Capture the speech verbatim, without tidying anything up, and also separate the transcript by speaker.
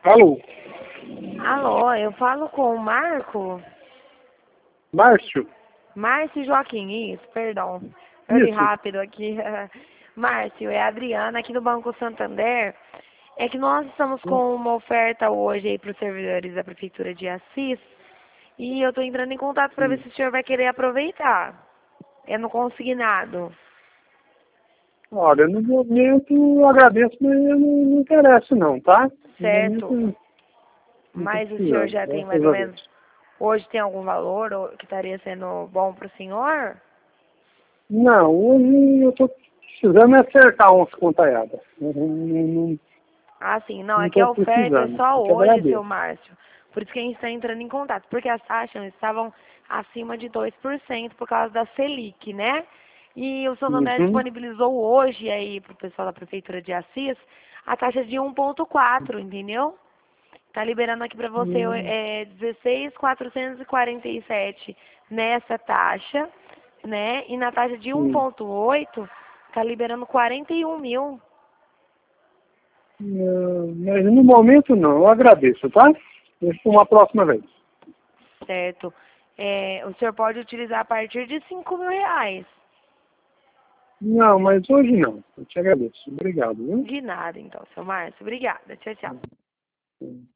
Speaker 1: Alô,
Speaker 2: Alô, eu falo com o Marco?
Speaker 1: Márcio?
Speaker 2: Márcio Joaquim, isso, perdão. Falei
Speaker 1: Isso.
Speaker 2: rápido aqui. Márcio, é a Adriana aqui do Banco Santander. É que nós estamos com uma oferta hoje aí para os servidores da Prefeitura de Assis. E eu estou entrando em contato para ver se o senhor vai querer aproveitar. É no consignado.
Speaker 1: Olha, no momento eu agradeço, mas eu não, não interesso não, tá? No momento
Speaker 2: Certo.
Speaker 1: não estou
Speaker 2: Mas o senhor
Speaker 1: precisando,
Speaker 2: já tem mais
Speaker 1: graças
Speaker 2: ou
Speaker 1: a Deus.
Speaker 2: menos... Hoje tem algum valor ou- que estaria sendo bom para o senhor?
Speaker 1: Não, hoje eu estou precisando acertar umas contaiadas. Eu Não não-
Speaker 2: Ah, sim. Não,
Speaker 1: não
Speaker 2: é que a
Speaker 1: estou
Speaker 2: oferta é
Speaker 1: precisando.
Speaker 2: só
Speaker 1: Eu te
Speaker 2: hoje, seu
Speaker 1: agradeço.
Speaker 2: Márcio. Por isso que a gente está entrando em contato. Porque as taxas estavam acima de dois por cento por causa da Selic, né? E o Santander
Speaker 1: Uhum.
Speaker 2: disponibilizou hoje aí para o pessoal da Prefeitura de Assis a taxa de um ponto quatro, entendeu? Tá liberando aqui para você
Speaker 1: Hum,
Speaker 2: é, dezesseis mil quatrocentos e quarenta e sete nessa taxa, né? E na taxa de um
Speaker 1: hum.
Speaker 2: ponto oito tá liberando quarenta e um mil.
Speaker 1: Não, mas no momento não, eu agradeço, tá? Deixa uma próxima vez.
Speaker 2: Certo. É, o senhor pode utilizar a partir de cinco mil reais.
Speaker 1: Não, mas hoje não. Eu te agradeço. Obrigado, viu?
Speaker 2: De nada, então, seu Márcio. Obrigada. Tchau, tchau.
Speaker 1: Hum.